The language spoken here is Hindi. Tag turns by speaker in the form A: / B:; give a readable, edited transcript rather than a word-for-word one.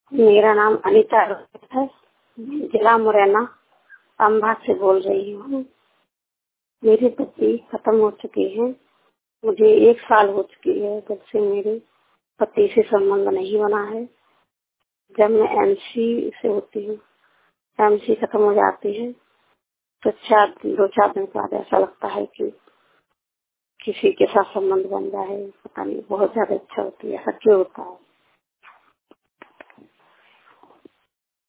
A: मेरा नाम अनीता है। जिला मुरैना संभाग से बोल रही हूँ। मेरे पति खत्म हो चुके हैं। मुझे 1 साल हो चुकी है जब से मेरे पति से संबंध नहीं बना है। जब मैं एमसी से होती हूँ, एमसी खत्म हो जाती है तो 2-4 दिन बाद ऐसा लगता है कि किसी के साथ संबंध बन जाए। पता नहीं, बहुत ज्यादा इच्छा होती है। ऐसा क्यों होता है?